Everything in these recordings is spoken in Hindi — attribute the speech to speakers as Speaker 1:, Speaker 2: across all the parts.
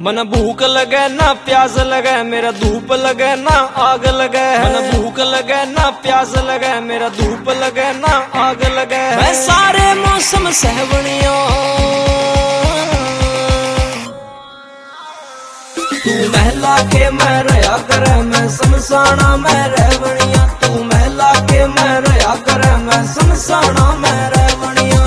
Speaker 1: मन भूख लगे ना प्यास लगे, मेरा धूप लगे ना आग लगे। मन भूख लगे ना प्यास लगे, मेरा धूप लगे ना आग लगे। मैं सारे मौसम सहवनिया, तू महला के मैं रहा करे, मैं समसाना मैं रहवनिया। तू महला के मैं रहा करे, मैं समसाना मैं रहवनिया।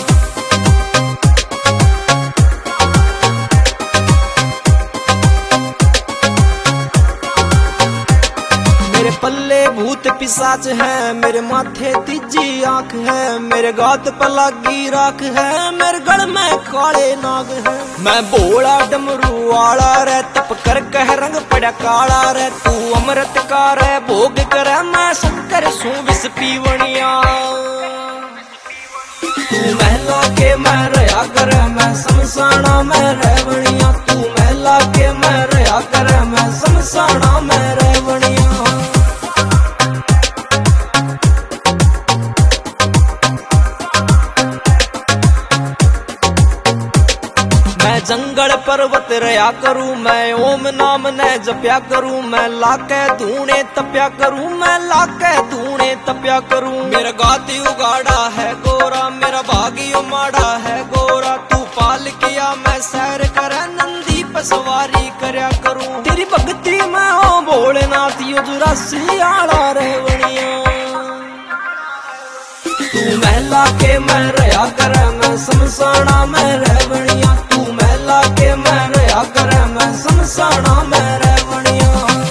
Speaker 1: मेरे पल्ले भूत पिशाच है, मेरे माथे तीजी आंख है, मेरे गात पर लागी राख है, मेरे गल में काले नाग है। मैं भोला डमरू वाला रे, तप कर कह रंग पड़ा काला रे। तू अमृत का रे भोग करे, मैं शंकर सू विष पीवनिया। तू महला के मैं रहा करे, मैं समसाना मैं रहवनिया। तू महला के मैं रहा करे, मैं समसाना मैं रहवनिया। मैं जंगल पर्वत रहा करूं, मैं ओम नाम ने जप्या करूं। मैं लाके धूने तप्या करूं, मैं लाके धूने तप्या करूं। मेरा गाती उगाड़ा है गोरा, मेरा भागियो माड़ा है गोरा। तू पाल किया मैं सैर करे, नंदी पर सवारी करया करूं। तेरी भक्ति में हो भोलेनाथ यो जुरासी आला रहवनिया। तू महला के मैं रहा करे, मैं समसाना मैं रहवनिया। तू महला के मैं रहा करे, मैं समसाना मैं रहवनिया।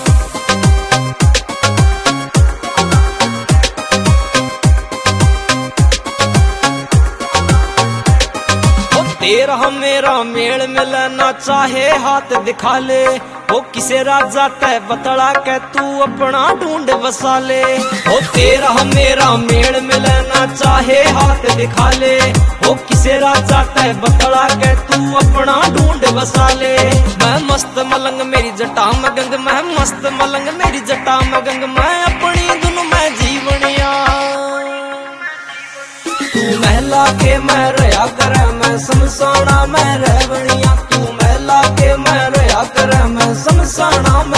Speaker 1: तेरा मेरा मेल मिलना चाहे हाथ दिखा ले। वो किसे राजा तय बतला के तू अपना ढूंढ बसा ले। वो तेरा मेरा मेल मिलना चाहे हाथ दिखा ले। वो किसे राजा तय बतला के तू अपना ढूंढ बसा ले। मैं मस्त मलंग मेरी जटा में गंग, मैं मस्त मलंग मेरी जटा में गंग। मैं अपनी धुन में जीवनिया। तू महला के मैं रहा करे, मैं समसाना मैं रहवनिया। तू महला के मैं रहा करे, मैं समसाना